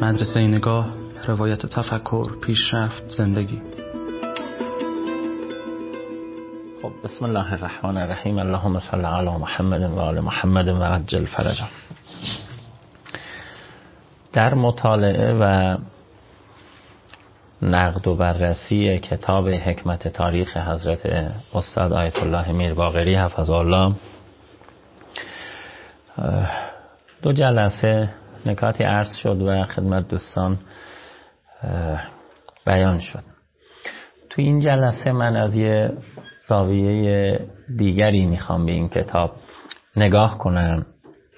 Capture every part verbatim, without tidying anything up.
مدرسه نگاه، روایت تفکر، پیشرفت، زندگی. خب بسم الله الرحمن الرحیم. اللهم صل علی محمد و آل محمد و عجل فرجهم. در مطالعه و نقد و بررسی کتاب حکمت تاریخ حضرت استاد آیت الله میرباقری حفظه الله، دو جلسه نکاتی عرض شد و خدمت دوستان بیان شد. تو این جلسه من از یه زاویه دیگری میخوام به این کتاب نگاه کنم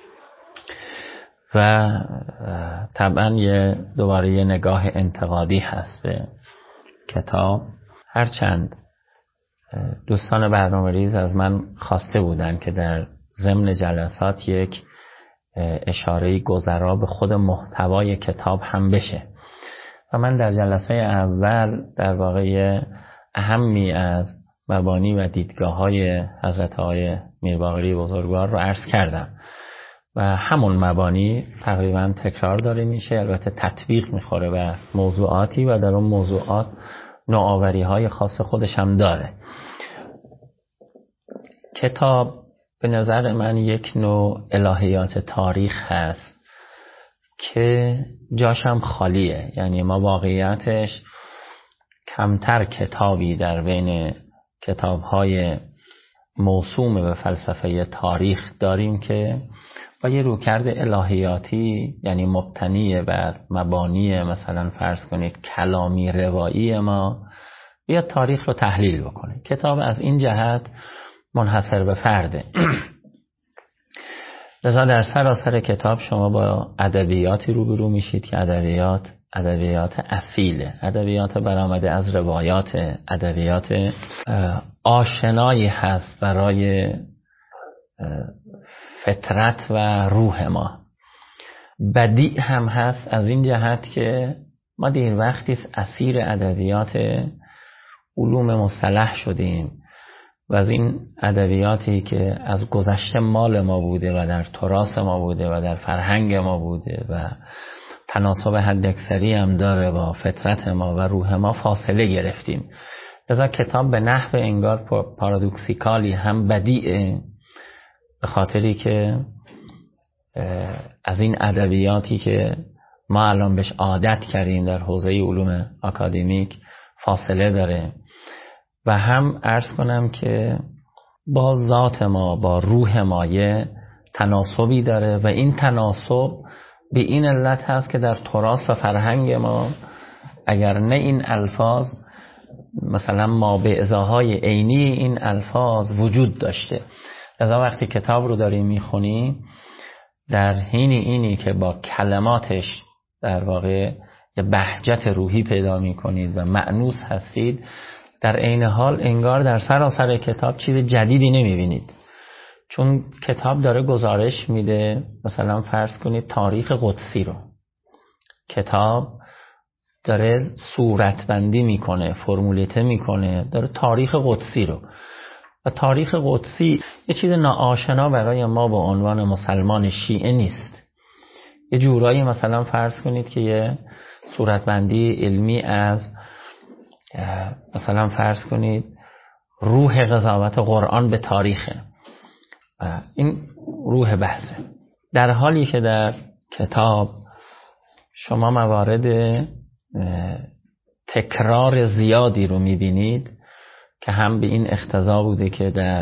و طبعا یه دوباره یه نگاه انتقادی هست به کتاب. هرچند دوستان برنامه ریز از من خواسته بودن که در ضمن جلسات یک اشاره گذرا به خود محتوای کتاب هم بشه و من در جلسه اول در واقع اهمی از مبانی و دیدگاه های حضرت آقای میرباقری بزرگوار رو عرض کردم و همون مبانی تقریبا تکرار داره میشه، البته تطبیق میخوره و موضوعاتی و در اون موضوعات نوآوری های خاص خودش هم داره. کتاب به نظر من یک نوع الهیات تاریخ هست که جاشم خالیه، یعنی ما واقعیتش کمتر کتابی در بین کتاب‌های موسوم به فلسفه تاریخ داریم که با یه رویکرد الهیاتی، یعنی مبتنی بر مبانی مثلا فرض کنید کلامی روایی ما، بیا تاریخ رو تحلیل بکنه. کتاب از این جهت منحصر به فرده. لذا در سراسر کتاب شما با ادبیاتی روبرو میشید که ادبیات ادبیات اصیله، ادبیات برآمده از روایات، ادبیات آشنایی هست برای فطرت و روح ما. بدیع هم هست از این جهت که ما دیر وقتی اسیر ادبیات علوم مصطلح شدیم و از این ادبیاتی که از گذشته مال ما بوده و در تراث ما بوده و در فرهنگ ما بوده و تناسب حداکثری هم داره با فطرت ما و روح ما فاصله گرفتیم. لذا کتاب به نحو انگار پارادوکسیکالی هم بدیعه، به خاطری که از این ادبیاتی که ما الان بهش عادت کردیم در حوزه علوم اکادمیک فاصله داره و هم عرض کنم که با ذات ما، با روح ما یه تناسبی داره و این تناسب به این علت هست که در تراث و فرهنگ ما اگر نه این الفاظ مثلا ما به ازاهای عینی این الفاظ وجود داشته. لذا وقتی کتاب رو داریم میخونیم در حین اینی که با کلماتش در واقع یه بهجت روحی پیدا میکنید و مأنوس هستید، در عین حال انگار در سراسر کتاب چیز جدیدی نمیبینید، چون کتاب داره گزارش میده. مثلا فرض کنید تاریخ قدسی رو کتاب داره صورتبندی میکنه، فرمولیته میکنه، داره تاریخ قدسی رو، و تاریخ قدسی یه چیز ناآشنا برای ما به عنوان مسلمان شیعه نیست. یه جورایی مثلا فرض کنید که یه صورتبندی علمی از مثلا فرض کنید روح قضاوت قرآن به تاریخه، این روح بحثه، در حالی که در کتاب شما موارد تکرار زیادی رو میبینید که هم به این اقتضا بوده که در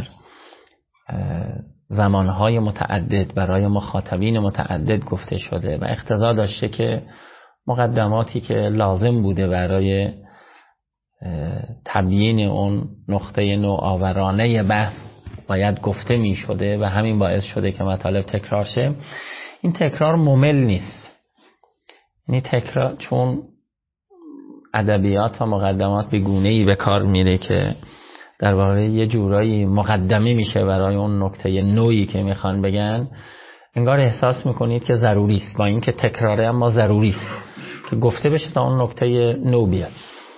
زمانهای متعدد برای مخاطبین متعدد گفته شده و اقتضا داشته که مقدماتی که لازم بوده برای تبیین اون نقطه نوآورانه بحث باید گفته می شده و همین باعث شده که مطالب تکرار شه. این تکرار ممل نیست، یعنی تکرار چون ادبیات و مقدمات به گونه‌ای به کار میره که در واقع یه جورایی مقدمه میشه برای اون نکته نوعی که میخوان بگن، انگار احساس میکنید که ضروری است، با اینکه تکراره اما ضروری است که گفته بشه تا اون نکته نو بیاد.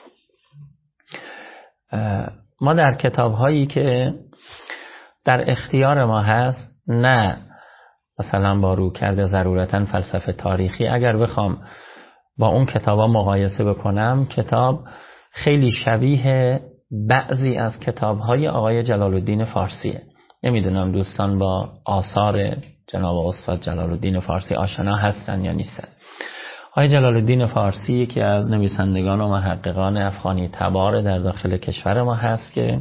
ما در کتاب هایی که در اختیار ما هست، نه مثلا با رو کرده ضرورتاً فلسفه تاریخی، اگر بخوام با اون کتابا مقایسه بکنم، کتاب خیلی شبیه بعضی از کتاب‌های آقای جلال الدین فارسیه. نمیدونم دوستان با آثار جناب استاد جلال الدین فارسی آشنا هستن یا نیستن. آقای جلال الدین فارسی یکی از نویسندگان و محققان افغانی تبار در داخل کشور ما هست که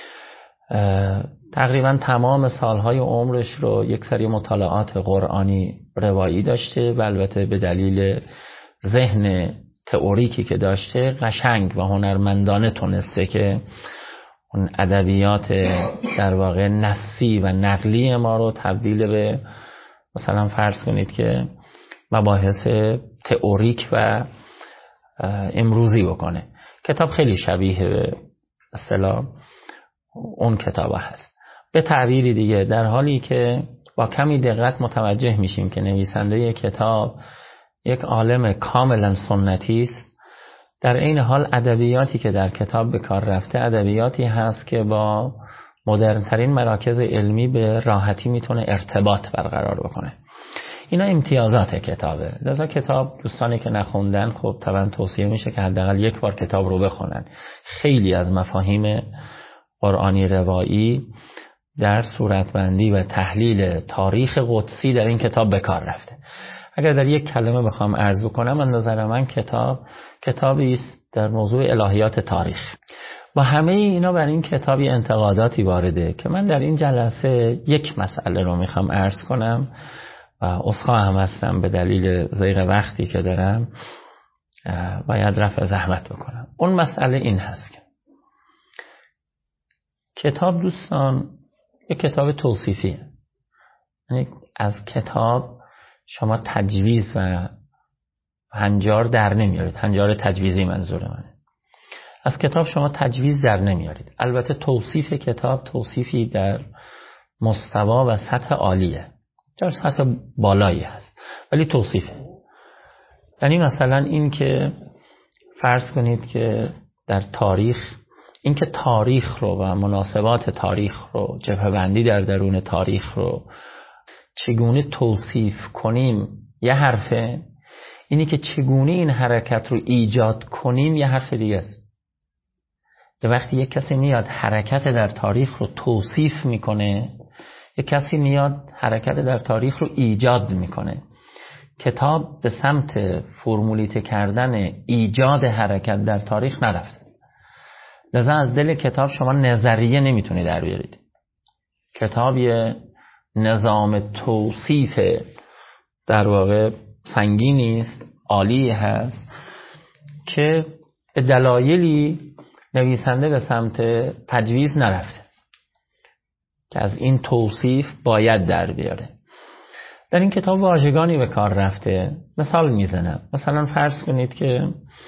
تقریبا تمام سالهای عمرش رو یک سری مطالعات قرآنی روایی داشته و البته به دلیل ذهن تئوریکی که داشته قشنگ و هنرمندانه تونسته که اون ادبیات در واقع نصی و نقلی ما رو تبدیل به مثلا فرض کنید که مباحث تئوریک و امروزی بکنه. کتاب خیلی شبیه به اصطلاح اون کتاب هست. به تعبیری دیگه در حالی که با کمی دقت متوجه میشیم که نویسنده کتاب یک عالم کاملا سنتی است، در این حال ادبیاتی که در کتاب به کار رفته ادبیاتی هست که با مدرن‌ترین مراکز علمی به راحتی میتونه ارتباط برقرار بکنه. اینا امتیازات کتابه. لذا کتاب دوستانی که نخوندن خب طبعا توصیه میشه که حداقل یک بار کتاب رو بخونن. خیلی از مفاهیم قرآنی روایی در صورتبندی و تحلیل تاریخ قدسی در این کتاب به کار رفته. اگر در یک کلمه بخوام عرض بکنم، از نظر من کتاب کتابی است در موضوع الهیات تاریخ. با همه اینا بر این کتابی انتقاداتی وارده که من در این جلسه یک مسئله رو میخوام عرض کنم و عذرخواه هم هستم به دلیل ضیق وقتی که دارم باید رفع زحمت بکنم. اون مسئله این هست که کتاب دوستان یک کتاب توصیفیه. یعنی از کتاب شما تجویز و هنجار در نمیارید. هنجار تجویزی منظور منه. از کتاب شما تجویز در نمیارید. البته توصیف کتاب توصیفی در مستوا و سطح عالیه، در سطح بالایی هست، ولی توصیفه. یعنی مثلا این که فرض کنید که در تاریخ، این که تاریخ رو و مناسبات تاریخ رو، جبهه‌بندی در درون تاریخ رو چگونه توصیف کنیم یه حرفه، اینی که چگونه این حرکت رو ایجاد کنیم یه حرف دیگه است. یه وقتی یک کسی میاد حرکت در تاریخ رو توصیف میکنه، یک کسی میاد حرکت در تاریخ رو ایجاد میکنه. کتاب به سمت فرمولیته کردن ایجاد حرکت در تاریخ نرفته. لذا از دل کتاب شما نظریه نمیتونی در بیارید. کتاب یه نظام توصیف در واقع سنگینی است، عالی هست که به دلایلی نویسنده به سمت تجویز نرفته که از این توصیف باید در بیاره. در این کتاب واژگانی به کار رفته. مثال میزنم. مثلا فرض کنید که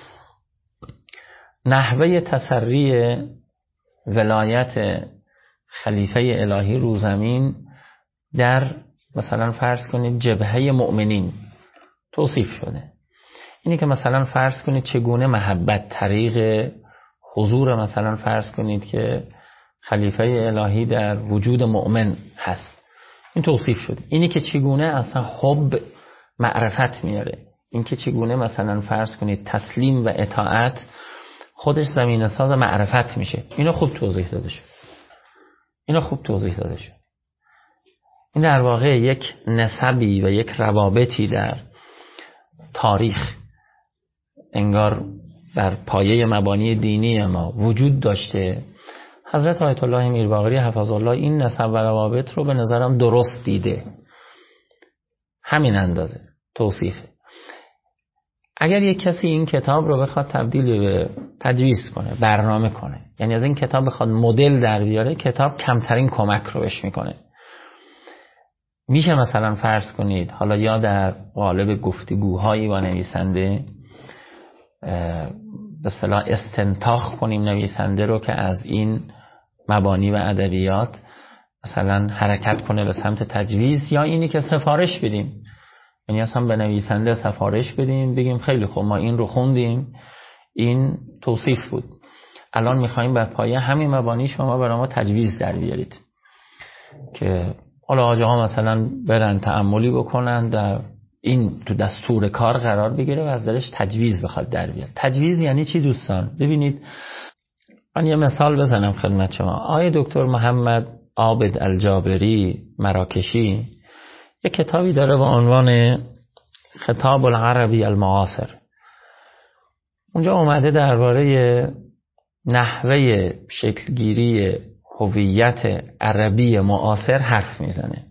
نحوه تسری ولایت خلیفه الهی رو زمین در مثلا فرض کنید جبهه مؤمنین توصیف شده. اینی که مثلا فرض کنید چگونه محبت طریق حضور مثلا فرض کنید که خلیفه الهی در وجود مؤمن هست، این توصیف شده. اینی که چگونه اصلا حب معرفت میاره، این که چگونه مثلا فرض کنید تسلیم و اطاعت خودش زمینه ساز معرفت میشه، اینو خوب توضیح داده شد. اینو خوب توضیح داده شد. این در واقع یک نسبی و یک روابطی در تاریخ انگار بر پایه مبانی دینی ما وجود داشته. حضرت آیت الله میرباقری حفظه الله این نسب و روابط رو به نظرم درست دیده. همین اندازه توصیفه. اگر یک کسی این کتاب رو بخواد تبدیل به تجویز کنه، برنامه کنه، یعنی از این کتاب بخواد مدل در بیاره، کتاب کمترین کمک رو بهش میکنه. میشه مثلا فرض کنید حالا یا در قالب گفتگوهایی با نویسنده به اصطلاح استنتاخ کنیم نویسنده رو که از این مبانی و ادبیات مثلا حرکت کنه به سمت تجویز، یا اینی که سفارش بدیم، یعنی اصلا به نویسنده سفارش بدیم بگیم خیلی خوب ما این رو خوندیم، این توصیف بود، الان میخواییم بر پایه همین مبانی شما برای ما تجویز در بیارید که حالا آجاها مثلا برن تأملی بکنن در این تو دستور کار قرار بگیره و از درش تجویز بخواد در بیاد. تجویز یعنی چی دوستان؟ ببینید من یه مثال بزنم خدمت شما. آقای دکتر محمد عابد الجابری مراکشی یه کتابی داره با عنوان خطاب العربی المعاصر. اونجا اومده درباره نحوه شکلگیری هویت عربی معاصر حرف میزنه.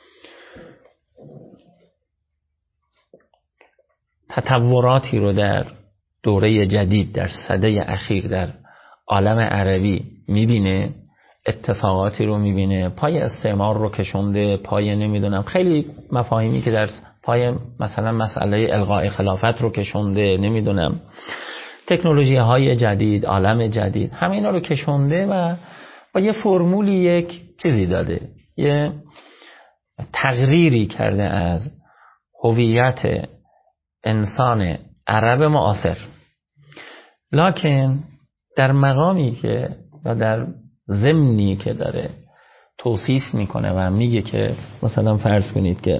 تطوراتی رو در دوره جدید در سده اخیر در عالم عربی میبینه، اتفاقاتی رو میبینه، پای استعمار رو کشونده، پای نمیدونم خیلی مفاهیمی که در پای مثلا مسئله الغاء خلافت رو کشونده، نمیدونم تکنولوژی های جدید، عالم جدید، همه اینا رو کشونده و با یه فرمولی یک چیزی داده، یه تقریری کرده از هویت انسان عرب معاصر. لکن در مقامی که و در ضمنی که داره توصیف میکنه و میگه که مثلا فرض کنید که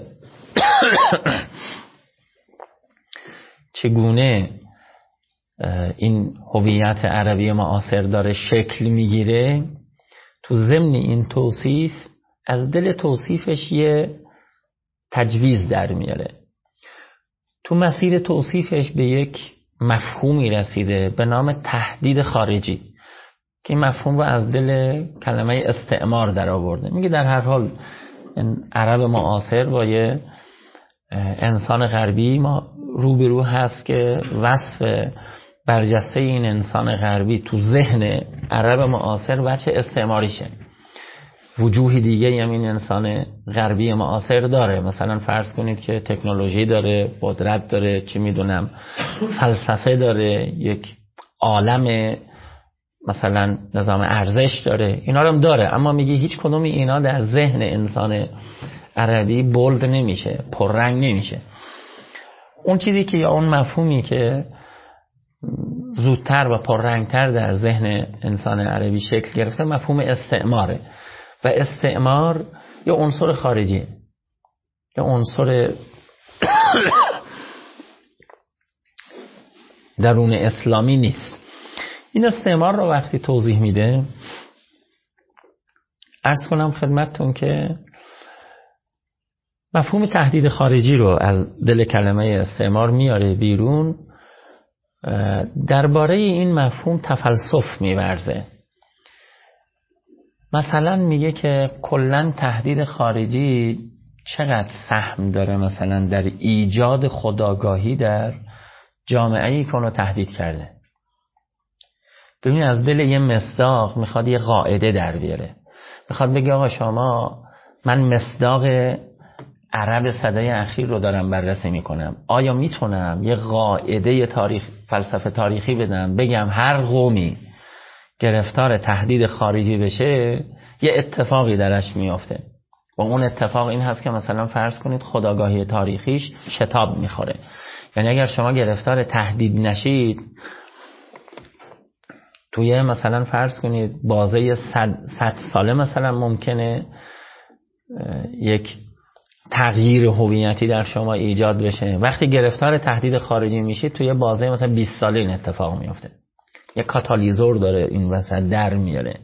چگونه این هویت عربی معاصر داره شکل میگیره، تو ضمن این توصیف از دل توصیفش یه تجویز در میاره. تو مسیر توصیفش به یک مفهومی رسیده به نام تهدید خارجی که این مفهوم رو از دل کلمه استعمار در آورده. میگه در هر حال عرب معاصر با یه انسان غربی ما روبرو هست که وصف برجسته این انسان غربی تو ذهن عرب معاصر بچه استعماریشه. وجوه دیگه هم این انسان غربی معاصر داره، مثلا فرض کنید که تکنولوژی داره، قدرت داره، چی میدونم فلسفه داره، یک عالم مثلا نظام ارزش داره، اینا رو هم داره، اما میگه هیچ کدوم اینا در ذهن انسان عربی بولد نمیشه، پررنگ نمیشه. اون چیزی که یا اون مفهومی که زودتر و پررنگتر در ذهن انسان عربی شکل گرفته مفهوم استعماره و استعمار یا عنصر خارجی یا عنصر درون اسلامی نیست. این استعمار رو وقتی توضیح میده عرض کنم خدمتتون که مفهوم تهدید خارجی رو از دل کلمه استعمار میاره بیرون. درباره این مفهوم تفلسف میورزه. مثلا میگه که کلن تهدید خارجی چقدر سهم داره مثلا در ایجاد خودآگاهی در جامعه‌ای که اونو تهدید کرده. ببین از دل یه مصداق میخواد یه قاعده در بیاره، میخواد بگه آقا شما من مصداق عرب سده اخیر رو دارم بررسی میکنم، آیا میتونم یه قاعده تاریخ فلسفه تاریخی بدم بگم هر قومی گرفتار تهدید خارجی بشه یه اتفاقی درش میافته و اون اتفاق این هست که مثلا فرض کنید خودآگاهی تاریخیش شتاب میخوره. یعنی اگر شما گرفتار تهدید نشید توی مثلا فرض کنید بازه صد, صد ساله مثلا ممکنه یک تغییر هویتی در شما ایجاد بشه. وقتی گرفتار تهدید خارجی میشید توی بازه مثلا بیست ساله این اتفاق میفته. یک کاتالیزور داره این وسط در میاره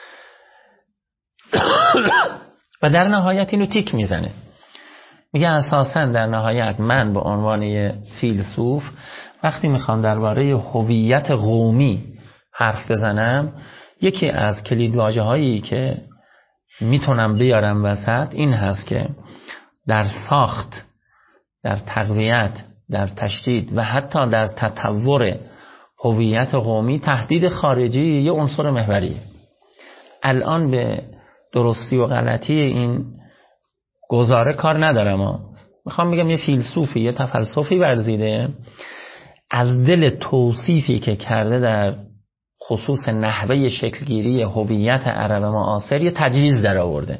و در نهایت اینو تیک میزنه. میگه اساساً در نهایت من به عنوان فیلسوف وقتی میخوام درباره هویت قومی حرف بزنم یکی از کلیدواژه هایی که میتونم بیارم وسط این هست که در ساخت، در تقویت، در تشدید و حتی در تطور هویت قومی تهدید خارجی یه عنصر محوریه. الان به درستی و غلطی این گزاره کار ندارم، اما میخوام بگم یه فیلسوفی یه تفلسفی ورزیده از دل توصیفی که کرده در خصوص نحوه شکلگیری هویت عرب معاصر یه تجویز در آورده.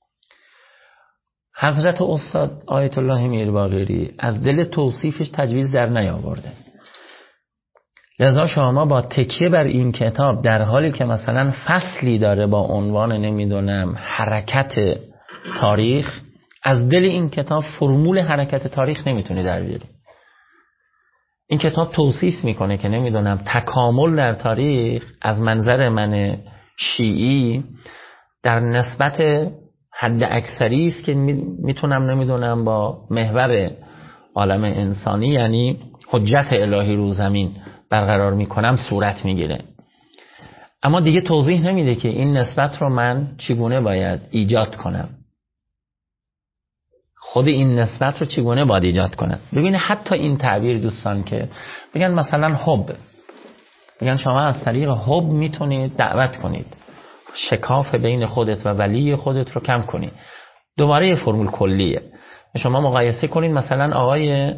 حضرت استاد آیت الله میرباقری از دل توصیفش تجویز در نیاورده. لذا شما با تکیه بر این کتاب در حالی که مثلا فصلی داره با عنوان نمیدونم حرکت تاریخ از دل این کتاب فرمول حرکت تاریخ نمیتونی در بیاری. این کتاب توصیف میکنه که نمیدونم تکامل در تاریخ از منظر من شیعی در نسبت حد اکثری است که میتونم نمیدونم با محور عالم انسانی یعنی حجت الهی رو زمین برقرار میکنم صورت میگیره. اما دیگه توضیح نمیده که این نسبت رو من چگونه باید ایجاد کنم، خود این نسبت رو چگونه باید ایجاد کنم. ببینه حتی این تعبیر دوستان که بگن مثلا حب، بگن شما از طریق حب میتونید دعوت کنید، شکاف بین خودت و ولی خودت رو کم کنید. دوباره یه فرمول کلیه. شما مقایسه کنید مثلا آقای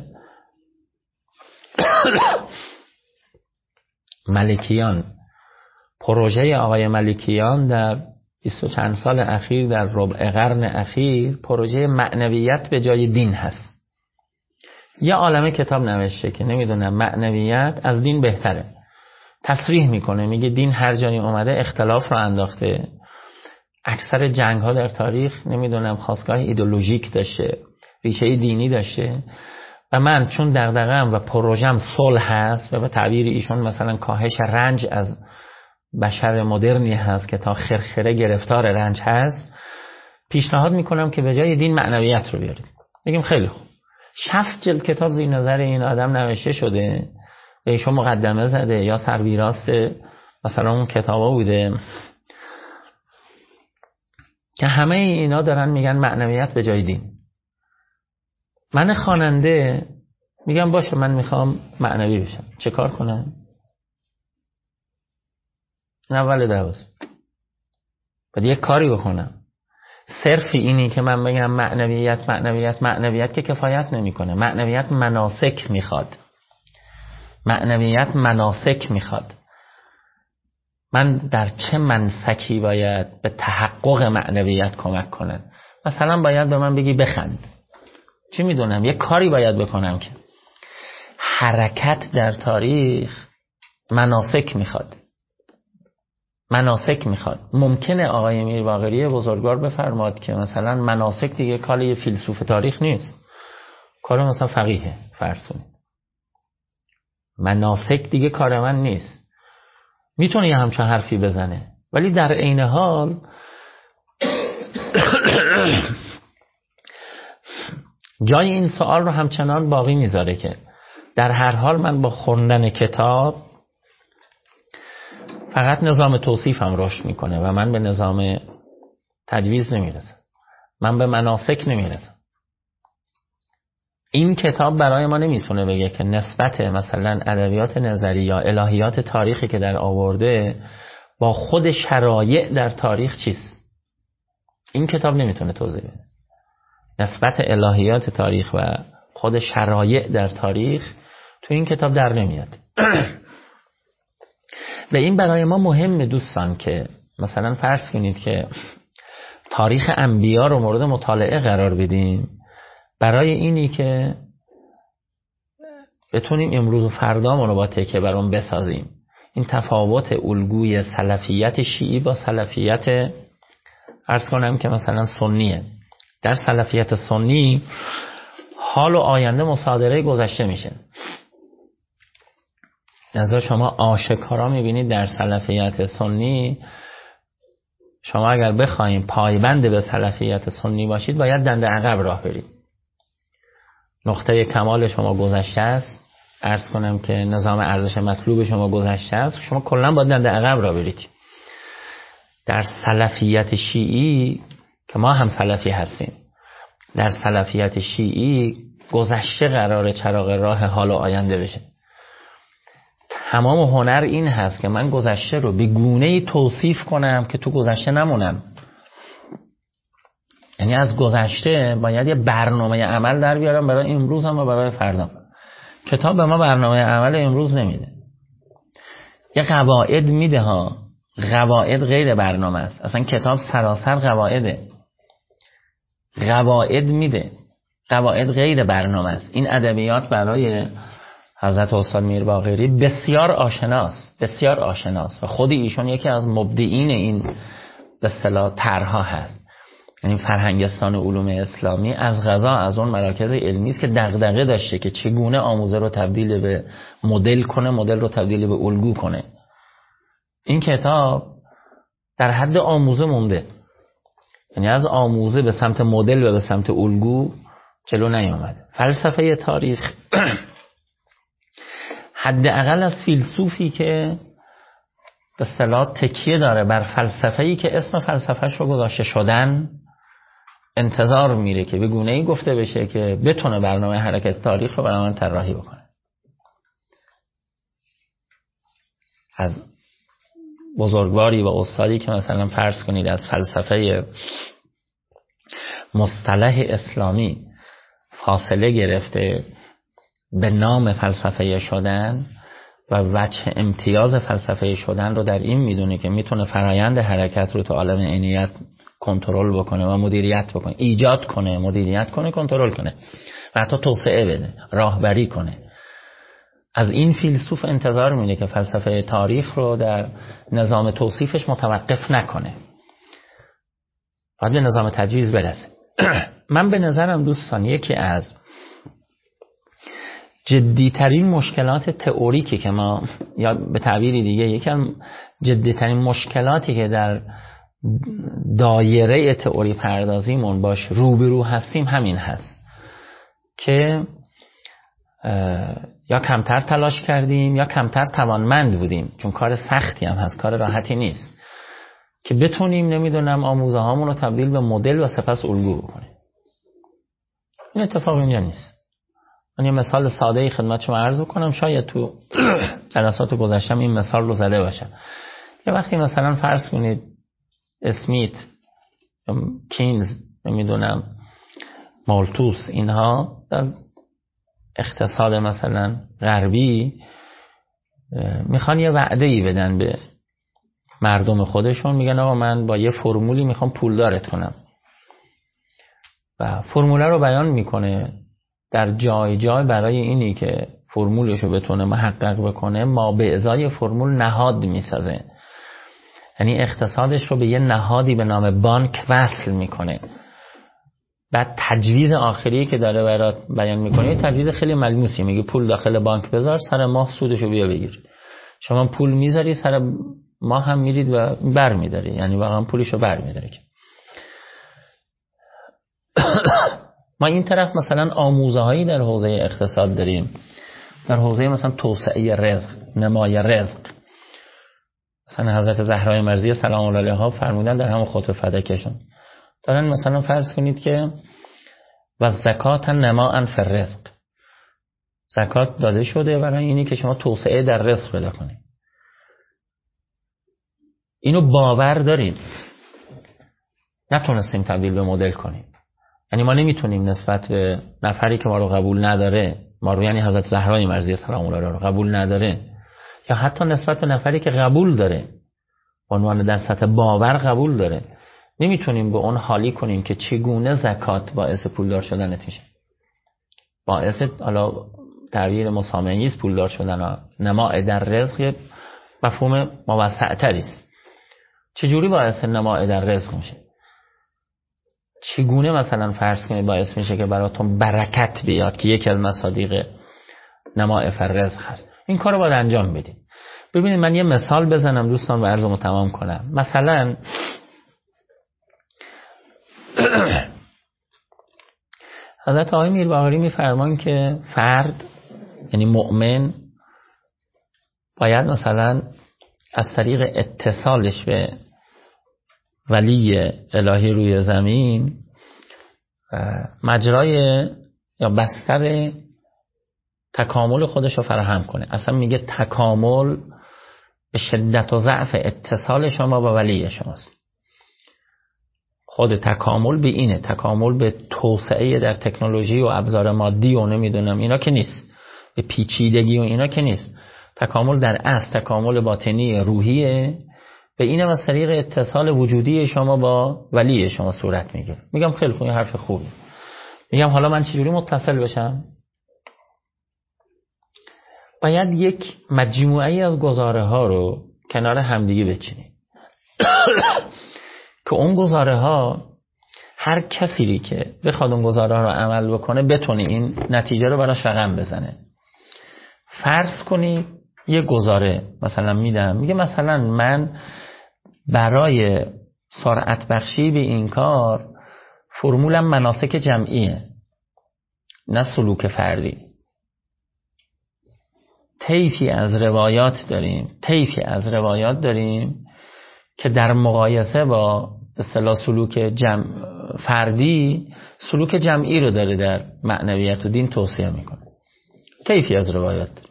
ملکیان، پروژه آقای ملکیان در بیست و چند سال اخیر، در ربع قرن اخیر، پروژه معنویت به جای دین هست. یه عالمه کتاب نوشته که نمیدونم معنویت از دین بهتره، تصریح میکنه، میگه دین هر جایی اومده اختلاف رو انداخته، اکثر جنگ ها در تاریخ نمیدونم خاستگاه ایدئولوژیک داشته، ریشه دینی داشته و من چون دغدغه‌ام و پروژم صلح هست و به تعبیر ایشون مثلا کاهش رنج از بشر مدرنی هست که تا خرخره گرفتار رنج هست، پیشنهاد میکنم که به جای دین معنویت رو بیاریم. بگیم خیلی خوب، شصت جلد کتاب زیر نظر این آدم نوشته شده، به ایشون مقدمه زده یا سرویراست مثلا اون کتابا بوده که همه اینا دارن میگن معنویت به جای دین. من خواننده میگم باشه من میخوام معنوی بشم، چه کار کنم؟ اول دروازه باید یک کاری بکنم. صرف اینی که من بگم معنویت معنویت معنویت که کفایت نمیکنه. معنویت مناسک میخواد، معنویت مناسک میخواد. من در چه منسکی باید به تحقق معنویت کمک کنم؟ مثلا باید به من بگی بخند، چی میدونم یک کاری باید بکنم که حرکت در تاریخ مناسک میخواد، مناسک میخواد. ممکنه آقای میرباقری بزرگوار بفرماد که مثلا مناسک دیگه کار یه فیلسوف تاریخ نیست، کار مثلا فقیه، فرض کنید مناسک دیگه کار من نیست. میتونه یه همچین حرفی بزنه، ولی در عین حال جای این سوال رو همچنان باقی میذاره که در هر حال من با خوندن کتاب فقط نظام توصیفم رشد میکنه و من به نظام تجویز نمیرسم، من به مناسک نمیرسم. این کتاب برای ما نمیتونه بگه که نسبت مثلا ادبیات نظری یا الهیات تاریخی که در آورده با خود شرایع در تاریخ چیست. این کتاب نمیتونه توضیح بده نسبت الهیات تاریخ و خود شرایع در تاریخ، تو این کتاب در نمیاد. و این برای ما مهمه دوستان که مثلا فرض کنید که تاریخ انبیا رو مورد مطالعه قرار بدیم، برای اینی که بتونیم امروز و فردامون رو با تکیه بر اون بسازیم. این تفاوت الگوی سلفیت شیعی با سلفیت عرض کنم که مثلا سنیه. در سلفیت سنی حال و آینده مصادره گذشته میشه. نظر شما آشکارا میبینید در سلفیت سنی شما اگر بخواید پایبند به سلفیت سنی باشید باید دنده عقب راه برید. نقطه کمال شما گذشته است، عرض کنم که نظام ارزش مطلوب شما گذشته است، شما کلا باید دنده عقب راه برید. در سلفیت شیعی که ما هم سلفی هستیم، در سلفیت شیعی گذشته قرار چراغ راه حال و آینده بشه. تمام هنر این هست که من گذشته رو به گونه‌ای توصیف کنم که تو گذشته نمونم. یعنی از گذشته باید یه برنامه عمل در بیارم برای امروز هم و برای فردا. کتاب به ما برنامه عمل امروز نمیده، یه قواعد میده ها. قواعد غیر برنامه است، اصلا کتاب سراسر قواعده. قواعد میده، قواعد غیر برنامه است. این ادبیات برای حضرت استاد میرباقری بسیار آشناست، بسیار آشناست و خود ایشون یکی از مبدعین این به اصطلاح طرح‌ها هست. یعنی فرهنگستان علوم اسلامی از قضا از اون مراکز علمی است که دغدغه داشته که چگونه آموزه رو تبدیل به مدل کنه، مدل رو تبدیل به الگو کنه. این کتاب در حد آموزه مونده، یعنی از آموزه به سمت مدل و به سمت الگو جلو نیامده. فلسفه تاریخ حداقل از فیلسوفی که به اصطلاح تکیه داره بر فلسفه‌ای که اسم فلسفه‌اش رو گذاشته شدن انتظار میره که به گونه‌ای گفته بشه که بتونه برنامه حرکت تاریخ رو برای من طراحی بکنه. از بزرگواری و استادی که مثلا فرض کنید از فلسفه مصطلح اسلامی فاصله گرفته به نام فلسفه شدن و وجه امتیاز فلسفه شدن رو در این میدونه که میتونه فرایند حرکت رو تو عالم عینیت کنترل بکنه و مدیریت بکنه، ایجاد کنه، مدیریت کنه، کنترل کنه و حتی توسعه بده، راهبری کنه. از این فیلسوف انتظار میده که فلسفه تاریخ رو در نظام توصیفش متوقف نکنه، باید به نظام تجویز برسه. من به نظرم دوستان یکی از جدیترین مشکلات تئوریکی که ما، یا به تعبیری دیگه یکی از جدیترین مشکلاتی که در دایره تئوری پردازیمون باش روبرو هستیم همین هست که یا کمتر تلاش کردیم یا کمتر توانمند بودیم، چون کار سختی هم هست، کار راحتی نیست که بتونیم نمیدونم آموزه هامون رو تبدیل به مدل و سپس الگو بکنیم. این اتفاق اینجا نیست. من یه مثال ساده‌ای خدمت شما عرض کنم، شاید تو جلسات گذشتم این مثال رو زده باشم. یه وقتی مثلا فرض کنید اسمیت، کینز، نمیدونم مالتوس، اینها در اقتصاد مثلا غربی میخوان یه وعده‌ای بدن به مردم خودشون، میگن آقا من با یه فرمولی میخوام پولدارت کنم و فرموله رو بیان میکنه. در جای جای برای اینی که فرمولش رو بتونه محقق بکنه ما به ازای فرمول نهاد میسازه، یعنی اقتصادش رو به یه نهادی به نام بانک وصل میکنه. بعد تجویز آخری که داره برات بیان میکنه یه تجویز خیلی ملموسی، میگه پول داخل بانک بذار، سر ماه سودشو بیا بگیر. شما پول میذاری سر ماه هم میرید و بر میداری، یعنی واقعا پولشو بر میداری. ما این طرف مثلا آموزه هایی در حوزه اقتصاد داریم، در حوزه مثلا توسعه رزق، نمای رزق. مثلا حضرت زهرای مرضیه سلام الله علیها فرمودن در همون خطبه فدکشون دارن مثلا فرض کنید که و زکات نماء فی الرزق، زکات داده شده برای اینی که شما توسعه در رزق پیدا کنید. اینو باور داریم، نتونستیم تبدیل به مدل کنیم. یعنی ما نمیتونیم نسبت به نفری که ما رو قبول نداره، ما رو یعنی حضرت زهرای مرضیه سلام الله علیها رو قبول نداره، یا حتی نسبت به نفری که قبول داره، عنوان در سطح باور قبول داره، نمیتونیم به اون حالی کنیم که چگونه زکات باعث پولدار شدنت میشه، باعث حالا تعبیر مسامحه‌آمیز پولدار شدن. نماء در رزق مفهوم موسع‌تری است. چجوری باعث نماء در رزق میشه؟ چگونه مثلا فرض کنید باعث میشه که براتون برکت بیاد که یکی از مصادیق نماء فی الرزق هست؟ این کارو باید انجام بدید. ببینید من یه مثال بزنم دوستان و عرضمو تمام کنم. مثلا حضرت آقای میربهاری میفرمان که فرد یعنی مؤمن باید مثلا از طریق اتصالش به ولی الهی روی زمین مجرای یا بستر تکامل خودش رو فراهم کنه. اصلا میگه تکامل به شدت و ضعف اتصال شما با ولی شماست. خود تکامل به اینه، تکامل به توسعه در تکنولوژی و ابزار مادی و نمیدونم اینا که نیست، به پیچیدگی و اینا که نیست. تکامل در اصل تکامل باطنی روحیه، به اینم از طریق اتصال وجودی شما با ولی شما صورت میگیره. میگم خیلی خوبی، حرف خوبی. میگم حالا من چجوری متصل بشم؟ باید یک مجموعه از گزاره ها رو کنار همدیگه بچینید که اون گزاره ها هر کسی که بخواد اون گزاره ها رو عمل بکنه بتونه این نتیجه رو براش رقم بزنه. فرض کنی یه گزاره مثلا میدم، میگه مثلا من برای سرعت بخشی به این کار فرمولم مناسک جمعیه نه سلوک فردی. طیفی از روایات داریم طیفی از روایات داریم که در مقایسه با اصطلاح سلوک جمع فردی سلوک جمعی رو داره در معنویت و دین توصیه میکنه. طیفی از روایات داریم.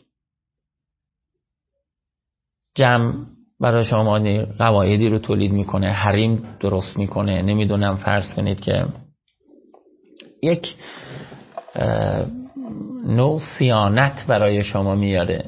جمع برای شما قواعدی رو تولید میکنه، حریم درست میکنه، نمیدونم فرض کنید که یک نوع صیانت برای شما میاره.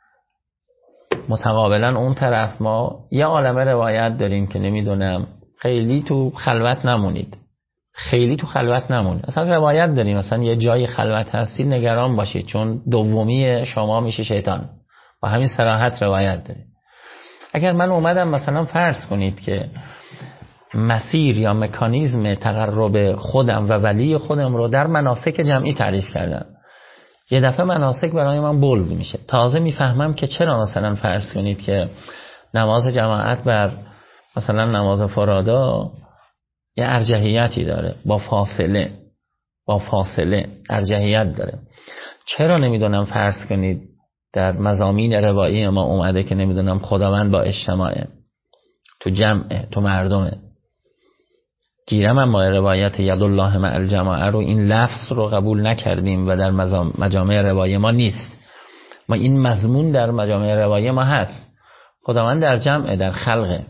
متقابلا اون طرف ما یه عالمه روایت داریم که نمیدونم خیلی تو خلوت نمونید، خیلی تو خلوت نمونید. اصلا روایت داریم مثلا یه جای خلوت هستید نگران باشید چون دومی شما میشه شیطان. با همین صراحت روایت داریم. اگر من اومدم مثلا فرض کنید که مسیر یا مکانیزم تقرب خودم و ولی خودم رو در مناسک جمعی تعریف کردم، یه دفعه مناسک برای من بولد میشه. تازه میفهمم که چرا مثلا فرض کنید که نماز جماعت بر مثلا نماز فرادا یه ارجحیتی داره، با فاصله با فاصله ارجحیت داره. چرا نمیدونم فرض کنید در مضامین روایی ما اومده که نمیدونم خداوند با اجتماعه، تو جمعه، تو مردمه. گیرم اما روایت یدالله مع الجماعه رو این لفظ رو قبول نکردیم و در مجامع روایی ما نیست. ما این مضمون در مجامع روایی ما هست، خداوند در جمعه، در خلقه.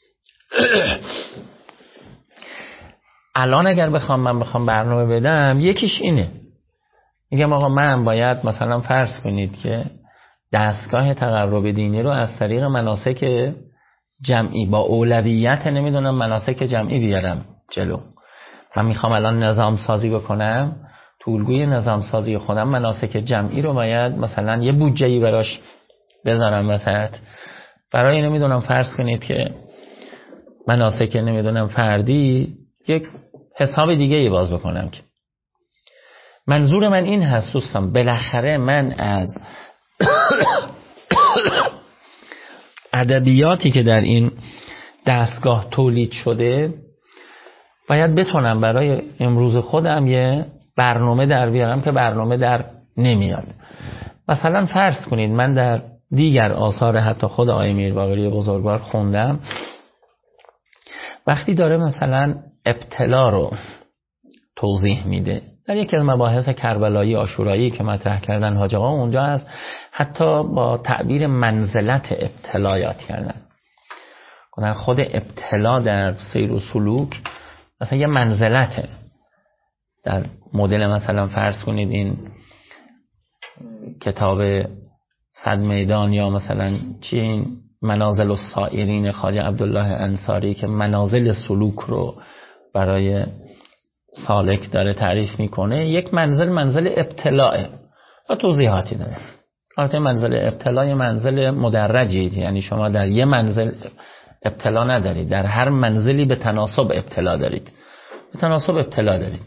الان اگر بخوام من بخوام برنامه بدم یکیش اینه، میگم آقا من باید مثلا فرض کنید که دستگاه تقرب دینی رو از طریق مناسک جمعی با اولویت نمیدونم مناسک جمعی بیارم جلو. من میخوام الان نظام سازی بکنم، تو الگوی نظام سازی خودم مناسک جمعی رو باید مثلا یه بودجه‌ای براش بذارم وسط، برای نمیدونم فرض کنید که مناسک نمیدونم فردی یک حساب دیگه ای باز بکنم. که منظور من این هست دوستان، بالاخره من از ادبیاتی که در این دستگاه تولید شده باید بتونم برای امروز خودم یه برنامه در بیارم که برنامه در نمیاد. مثلا فرض کنید من در دیگر آثار حتی خود آقای میرباقری بزرگوار خوندم، وقتی داره مثلا ابتلا رو توضیح میده در یکی از مباحث کربلایی عاشورایی که مطرح کردن حاج آقا، اونجا هست حتی با تعبیر منزلت ابتلا یاد کردن. کنن خود ابتلا در سیر و سلوک مثلا یه منزلته. در مدل مثلا فرض کنید این کتاب صد میدان یا مثلا چی این منازل السائرین خواجه عبدالله انصاری که منازل سلوک رو برای سالک داره تعریف میکنه، یک منزل منزل ابتلاء و توضیحاتی داره. البته منزل ابتلاء منزل مدرجی، یعنی شما در یه منزل ابتلا ندارید، در هر منزلی به تناسب ابتلا دارید، به تناسب ابتلا دارید.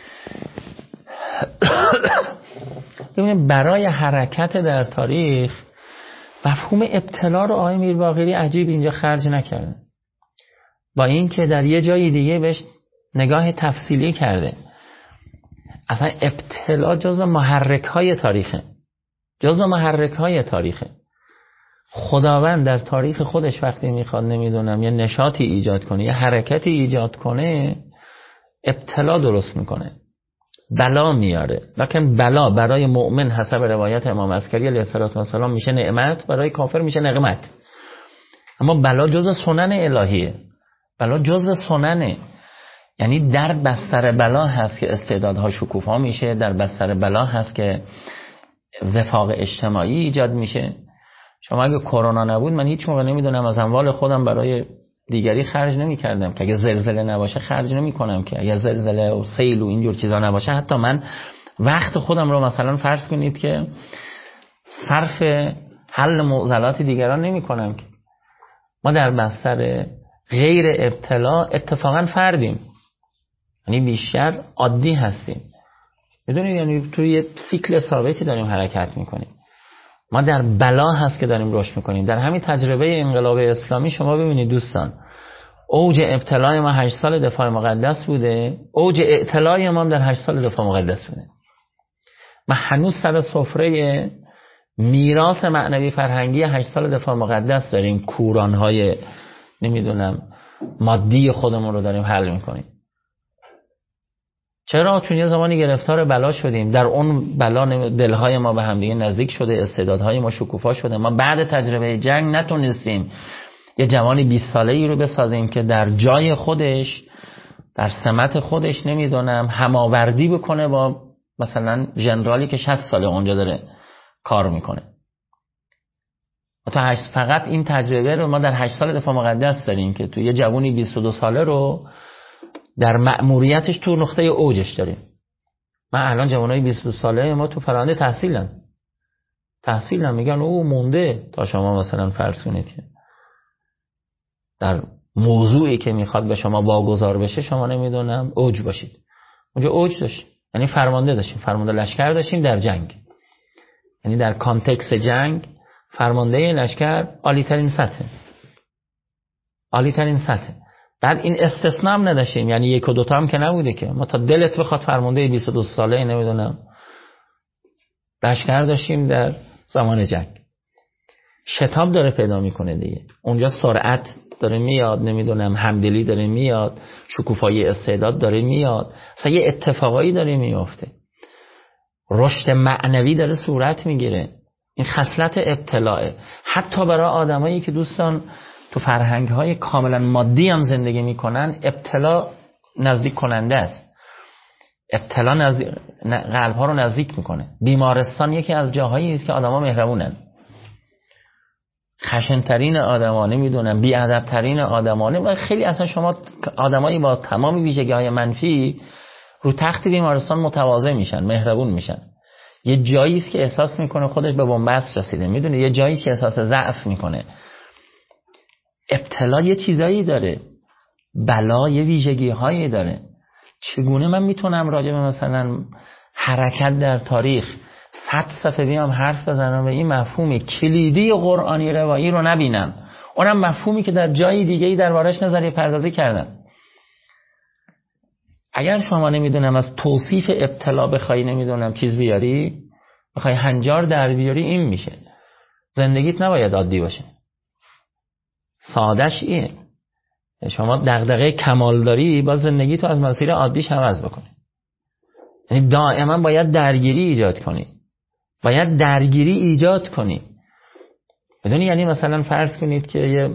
ببینید برای حرکت در تاریخ مفهوم ابتلا رو آقای میرباقری عجیب اینجا خرج نکرده، با این که در یه جای دیگه بهش نگاه تفصیلی کرده. اصلا ابتلا جزو محرک های تاریخه، جزو محرک های تاریخه. خداوند در تاریخ خودش وقتی میخواد نمیدونم یه نشاطی ایجاد کنه، یه حرکتی ایجاد کنه، ابتلا درست میکنه، بلا میاره. لکن بلا برای مؤمن حسب روایت امام عسکری علیه السلام میشه نعمت، برای کافر میشه نقمت. اما بلا جزء سنن الهیه، بلا جزء سننه. یعنی در بستر بلا هست که استعدادها شکوفا میشه، در بستر بلا هست که وفاق اجتماعی ایجاد میشه. شما اگه کرونا نبود من هیچ موقع نمیدونم از اموال خودم برای دیگری خرج نمی کردم، که اگه زلزله نباشه خرج نمی کنم، که اگه زلزله و سیل و اینجور چیزا نباشه حتی من وقت خودم رو مثلا فرض کنید که صرف حل معضلات دیگران نمی کنم. که ما در بستر غیر ابتلا اتفاقا فردیم، یعنی بیشتر عادی هستیم. میدونید یعنی توی یه سیکل ثابتی داریم حرکت میکنیم. ما در بلا هست که داریم رشد میکنیم. در همین تجربه انقلاب اسلامی شما ببینید دوستان، اوج ابتلای ما هشت سال دفاع مقدس بوده، اوج اعتلای ما هم در هشت سال دفاع مقدس بوده. ما هنوز سر سفره میراث معنوی فرهنگی هشت سال دفاع مقدس داریم، کورانهای نمیدونم مادی خودمون رو داریم حل میکنیم. چرا؟ چون یه زمانی گرفتار بلا شدیم، در اون بلا دلهای ما به هم دیگه نزدیک شده، استعدادهای ما شکوفا شده. ما بعد تجربه جنگ نتونستیم یه جوانی بیست ساله‌ای رو بسازیم که در جای خودش، در سمت خودش نمیدونم هماوردی بکنه با مثلا ژنرالی که شصت ساله اونجا داره کار میکنه. تا فقط این تجربه رو ما در هشت سال دفاع مقدس داریم که تو یه جوانی بیست و دو ساله رو در مأموریتش تو نقطه اوجش داریم. من الان جوانای بیست و دو ساله ما تو فرآیند تحصیلن تحصیلن میگن او مونده تا شما مثلا فرض کنید در موضوعی که میخواد به شما واگذار بشه شما نمیدونم اوج باشید. اونجا اوج داشتیم، یعنی فرمانده داشتیم، فرمانده لشکر داشتیم در جنگ، یعنی در کانتکست جنگ فرمانده لشکر عالی ترین سطح عالی ترین سطح. بعد این استثناء هم نداشتیم، یعنی یک و دوتا هم که نبوده که ما تا دلت بخواد فرمانده بیست و دو ساله نمیدونم لشکر داشتیم در زمان جنگ. شتاب داره پیدا میکنه دیگه، اونجا سرعت داره میاد، نمیدونم همدلی داره میاد، شکوفایی استعداد داره میاد، اصلا یه اتفاقایی داره میفته، رشد معنوی داره صورت میگیره. این خصلت ابتلاعه. حتی برای آدمایی که دوستان تو فرهنگ‌های کاملا مادی هم زندگی میکنن، ابتلا نزدیک کننده است. ابتلا نزدیک قلب‌ها رو نزدیک میکنه. بیمارستان یکی از جاهایی است که آدما مهربونن. خشن‌ترین آدما نمیدونم بی‌ادب‌ترین آدما، خیلی اصلا شما آدمایی با تمام ویژگی‌های منفی رو تخت بیمارستان متواضع میشن، مهربون میشن. یه جایی است که احساس میکنه خودش به بنبست رسیده، میدونه یه جایی که احساس ضعف میکنه. ابتلا یه چیزایی داره، بلا یه ویژگی‌هایی داره. چگونه من میتونم راجع به مثلا حرکت در تاریخ صد صفحه بیام حرف بزنم و این مفهوم کلیدی قرآنی روایی رو نبینم، اونم مفهومی که در جای دیگه‌ای دربارش نظریه پردازی کردن. اگر شما نمیدونم از توصیف ابتلا بخوای نمیدونم چیز بیاری، بخوای هنجار در بیاری، این میشه. زندگیت نباید عادی باشه. سادهش اینه. شما دغدغه کمال داری، با زندگی تو از مسیر عادیش عوض بکنی. یعنی دائما باید درگیری ایجاد کنی. باید درگیری ایجاد کنی. بدونی یعنی مثلا فرض کنید که یه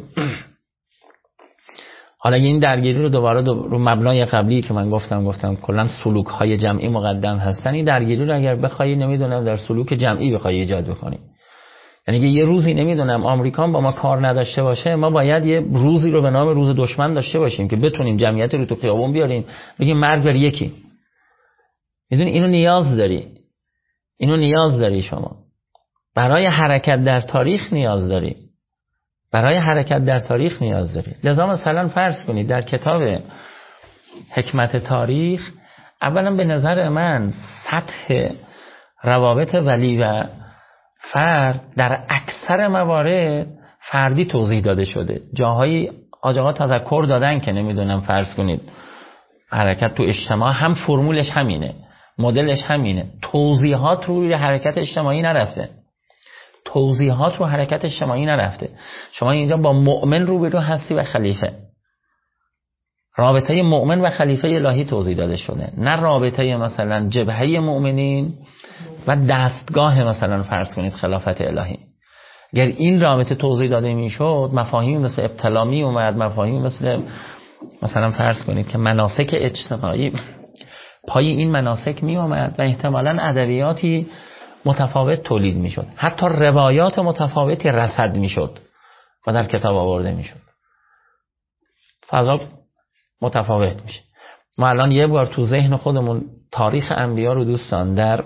حالا این درگیری رو دوباره دو... رو مبنای قبلی که من گفتم گفتم کلا سلوک های جمعی مقدم هستن. این درگیری رو اگر بخوای نمیدونم در سلوک جمعی بخوای ایجاد بکنی، یعنی که یه روزی نمیدونم آمریکا با ما کار نداشته باشه، ما باید یه روزی رو به نام روز دشمن داشته باشیم که بتونیم جمعیت رو تو خیابون بیاریم بگیم مرگ بر یکی. میدونی اینو نیاز داری، اینو نیاز داری شما برای حرکت در تاریخ نیاز داری، برای حرکت در تاریخ نیاز داری. لذا مثلا فرض کنید در کتاب حکمت تاریخ، اولا به نظر من سطح روابط ولی و فرد در اکثر موارد فردی توضیح داده شده. جاهایی آقا تذکر دادن که نمیدونم فرض کنید حرکت تو اجتماع هم فرمولش همینه، مدلش همینه، توضیحات روی حرکت اجتماعی نرفته. توضیحات رو حرکت اجتماعی نرفته. شما اینجا با مؤمن روبرو هستی و خلیفه. رابطه مؤمن و خلیفه الهی توضیح داده شده، نه رابطه مثلا جبهه مؤمنین و دستگاه مثلا فرض کنید خلافت الهی. اگر این رابطه توضیح داده میشد، مفاهیم مثل ابتلا می اومد، مفاهیم مثل مثلا فرض کنید که مناسک اجتماعی پای این مناسک می اومد و احتمالاً ادبیاتی متفاوت تولید میشد، حتی روایات متفاوتی رصد میشد و در کتاب آورده میشد. فضا متفاوت میشه. ما الان یه بار تو ذهن خودمون تاریخ انبیا رو دوستان در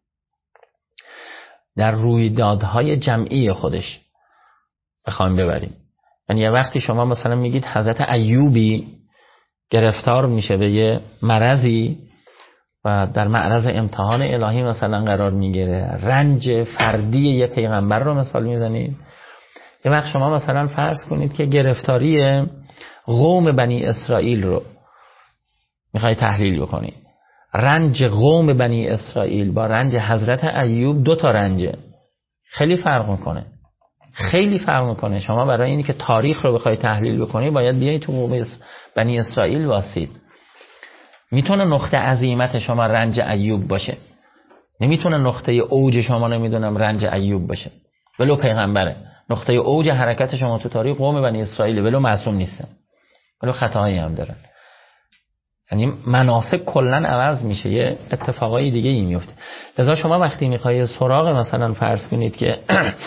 در رویدادهای جمعی خودش بخوایم ببریم. یعنی یه وقتی شما مثلا میگید حضرت ایوبی گرفتار میشه به یه مرضی و در معرض امتحان الهی مثلا قرار میگیره، رنج فردی یه پیغمبر رو مثال میزنید. یه وقت شما مثلا فرض کنید که گرفتاری قوم بنی اسرائیل رو میخوای تحلیل بکنید. رنج قوم بنی اسرائیل با رنج حضرت ایوب دو تا رنجه، خیلی فرق میکنه، خیلی فرق میکنه. شما برای اینی که تاریخ رو بخوای تحلیل بکنی باید بیایی تو قوم بنی اسرائیل واسید. میتونه نقطه عظیمت شما رنج ایوب باشه، نمیتونه نقطه اوج شما نمیدونم رنج ایوب باشه، ولو پیغمبره. نقطه اوج حرکت شما تو تاریخ قوم بنی اسرائیل، ولو معصوم نیستن، ولو خطاهایی هم دارن. یعنی مناسک کلن عوض میشه، یه اتفاقای دیگه ای میفته. لذا شما وقتی میخوای سراغ مثلا فرض کنید که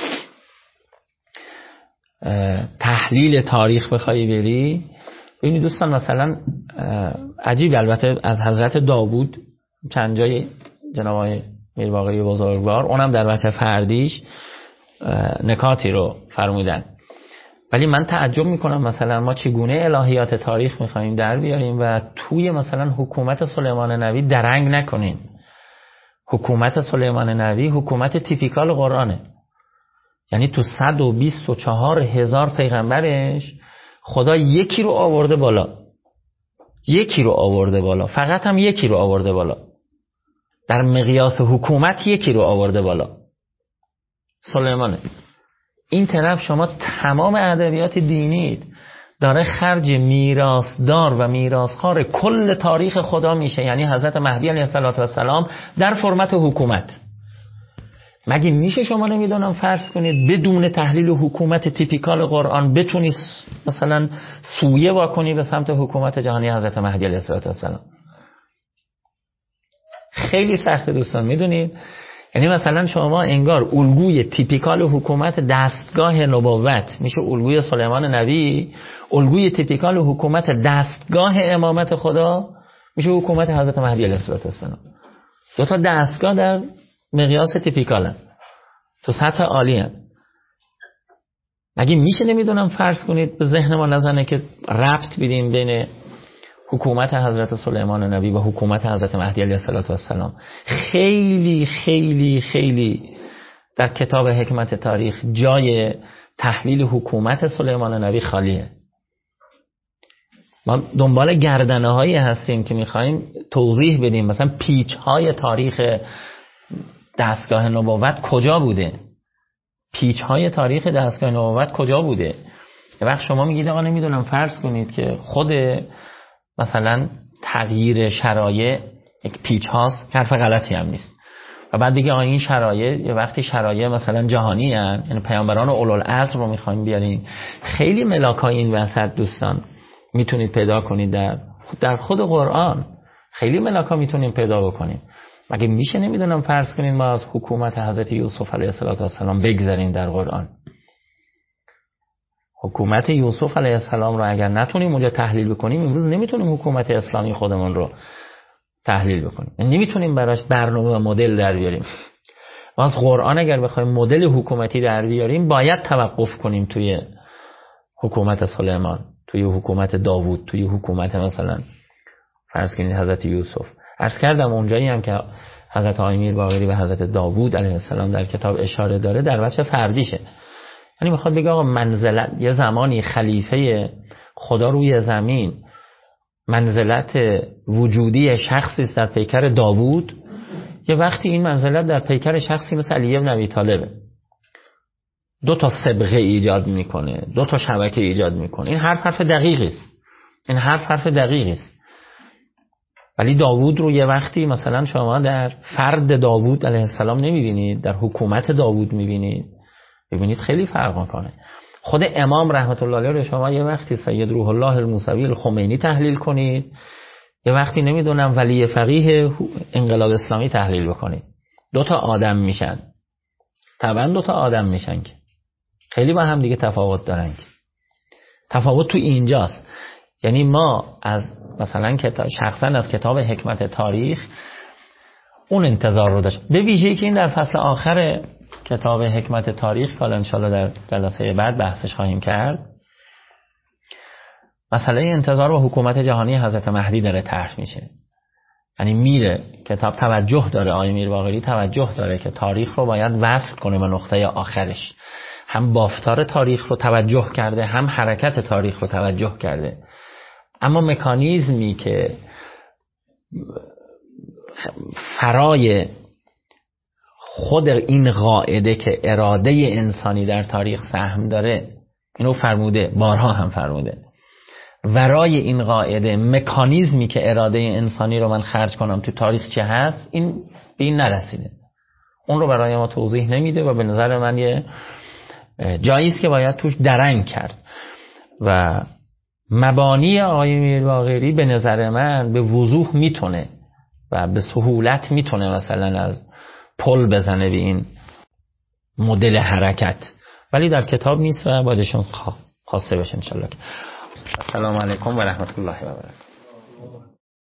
تحلیل تاریخ بخوای بری، ببینید دوستان مثلا عجیب، البته از حضرت داوود چند جای جناب آقای میرباقری بزرگوار اونم در بچه فردیش نکاتی رو فرمودن، ولی من تعجب میکنم مثلا ما چگونه الهیات تاریخ میخواییم در بیاریم و توی مثلا حکومت سلیمان نبی درنگ نکنیم. حکومت سلیمان نبی حکومت تیپیکال قرآنه، یعنی تو صد و بیست و چهار هزار پیغمبرش خدا یکی رو آورده بالا، یکی رو آورده بالا، فقط هم یکی رو آورده بالا، در مقیاس حکومت یکی رو آورده بالا، سلیمانه. این طرف شما تمام ادبیات دینیت داره خرج میراثدار و میراثخوار کل تاریخ خدا میشه، یعنی حضرت مهدی علیه السلام در فرمت حکومت. مگه میشه شما نمیدونم فرض کنید بدون تحلیل حکومت تیپیکال قرآن بتونی مثلا سویه واکنی به سمت حکومت جهانی حضرت مهدی علیه السلام؟ خیلی سخته دوستان، میدونید. یعنی مثلا شما انگار الگوی تیپیکال حکومت دستگاه نبوت میشه الگوی سلیمان نبی، الگوی تیپیکال حکومت دستگاه امامت خدا میشه حکومت حضرت مهدی علیه السلام. دو تا دستگاه در مقیاس تیپیکالن، تو سطح عالی هن. مگه میشه نمیدونم فرض کنید به ذهن ما نزنه که ربط بدیم بین حکومت حضرت سلیمان نبی و حکومت حضرت مهدی علیه السلام؟ خیلی خیلی خیلی در کتاب حکمت تاریخ جای تحلیل حکومت سلیمان نبی خالیه. ما دنبال گردنه هایی هستیم که میخواییم توضیح بدیم مثلا پیچ های تاریخ دستگاه نبوت کجا بوده، پیچ های تاریخ دستگاه نبوت کجا بوده. یه وقت شما میگید آقا نمیدونم فرض کنید که خود مثلا تغییر شرایع یک پیچ هاست، حرف غلطی هم نیست، و بعد دیگه این شرایع یه وقتی شرایع مثلا جهانی هن، یعنی پیامبران اولوالعزم رو میخوایم بیاریم. خیلی ملاکای این وسط دوستان میتونید پیدا کنید در در خود قرآن، خیلی ملاکا میتونیم پیدا بکنیم. مگه میشه نمیدونم فرض کنید ما از حکومت حضرت یوسف علیه السلام بگذریم در قرآن؟ حکومت یوسف علیه السلام رو اگر نتونیم اونجا تحلیل بکنیم، امروز نمیتونیم حکومت اسلامی خودمون رو تحلیل بکنیم، نمیتونیم براش برنامه و مدل در بیاریم. ما از قرآن اگر بخوایم مدل حکومتی در بیاریم باید توقف کنیم توی حکومت سلیمان، توی حکومت داوود، توی حکومت مثلا فرض کنید حضرت یوسف. عرض کردم اونجایی هم که حضرت امیر باقری و حضرت داوود علیه السلام در کتاب اشاره داره در بچه فردیشه، یعنی میخواد بگه آقا منزلت یه زمانی خلیفه خدا روی زمین منزلت وجودی شخصی است در پیکر داوود، یه وقتی این منزلت در پیکر شخصی مثل علی بن ابی طالب دو تا سبقه ایجاد میکنه، دو تا شبکه ایجاد میکنه. این حرف حرف دقیقی است، این حرف حرف دقیقی است. ولی داوود رو یه وقتی مثلا شما در فرد داوود علیه السلام نمیبینید، در حکومت داوود میبینید، ببینید خیلی فرق میکنه. خود امام رحمت الله علیه رو شما یه وقتی سید روح الله الموسوی الخمینی تحلیل کنید، یه وقتی نمیدونم ولی فقیه انقلاب اسلامی تحلیل بکنید، دو تا آدم میشن، طبعا دو تا آدم میشن که خیلی با هم دیگه تفاوت دارن. که تفاوت تو اینجاست. یعنی ما از مثلا کتاب شخصا از کتاب حکمت تاریخ اون انتظار رو داشت، به ویژه‌ای که این در فصل آخر کتاب حکمت تاریخ که ان شاء الله در جلسه بعد بحثش خواهیم کرد، مسئله انتظار و حکومت جهانی حضرت مهدی داره طرح میشه. یعنی میره کتاب توجه داره، آقای میر باقری توجه داره که تاریخ رو باید وصل کنه به نقطه آخرش. هم بافتار تاریخ رو توجه کرده، هم حرکت تاریخ رو توجه کرده. اما مکانیزمی که فرای خود این قاعده که اراده انسانی در تاریخ سهم داره، اینو فرموده، بارها هم فرموده، ورای این قاعده مکانیزمی که اراده انسانی رو من خرج کنم تو تاریخ چه هست، این به این نرسیده. اون رو برای ما توضیح نمیده و به نظر من یه جایی است که باید توش درنگ کرد. و مبانی آقای میر باقری به نظر من به وضوح میتونه و به سهولت میتونه مثلا از پل بزنه به این مدل حرکت، ولی در کتاب نیست و بایدشون خواسته بشه انشالله. السلام علیکم و رحمت الله و برکاته.